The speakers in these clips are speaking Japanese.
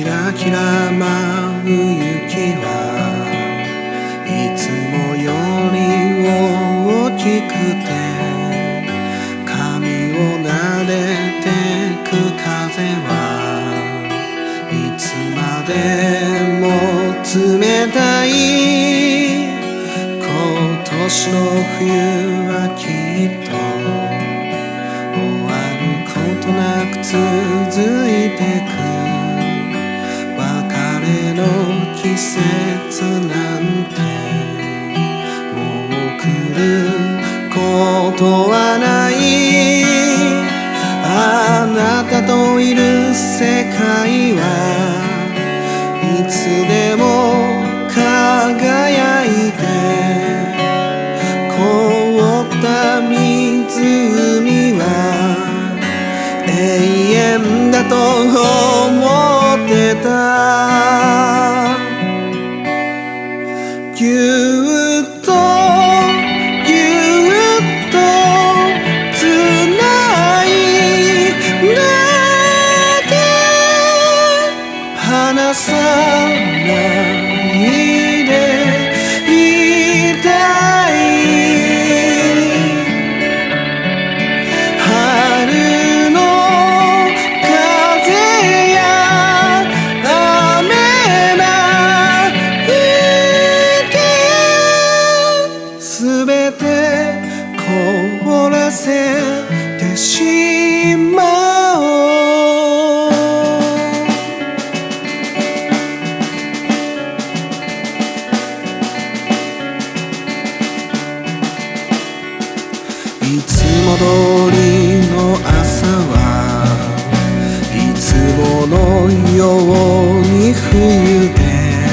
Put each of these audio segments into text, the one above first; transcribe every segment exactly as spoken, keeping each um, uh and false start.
ラキラ舞う雪はいつもより大きくて髪を撫でてく風はいつまでも冷たい。今年の冬はきっと終わることなく続いてく。別れの季節なんてもう来ることはない。あなたといる世界はいつでも輝いて、凍った湖は永遠だと思ってた。ぎゅっとぎゅっとつないで離さないでいたい。春の風や雨なんてすべて凍らせてしまおう。いつも通りの朝はいつものように冬で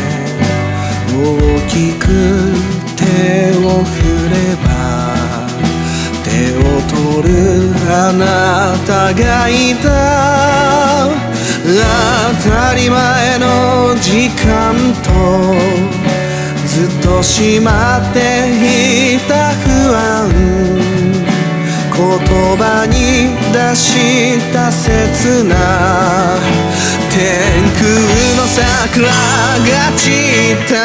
大きく手を振れば手を取るあなたがいた。当たり前の時間とずっとしまっていた不安、言葉に出した切な天空の桜が散った。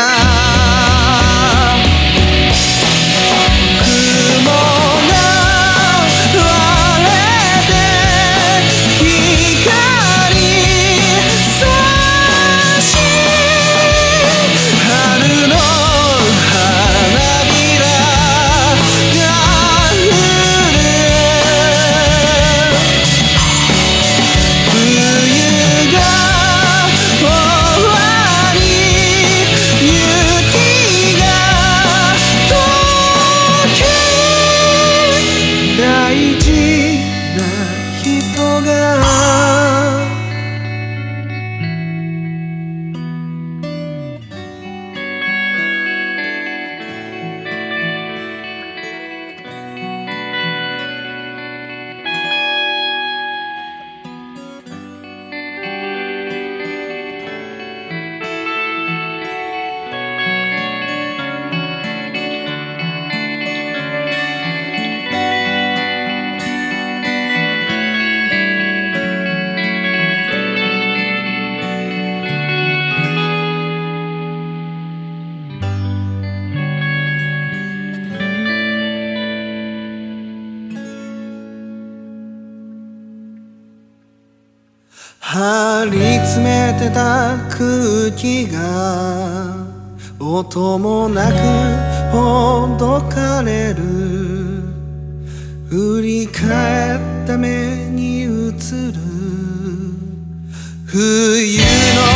雲が割れて光差し春の花びらが大事な人が張り詰めてた空気が音もなくほどかれる。振り返った目に映る冬の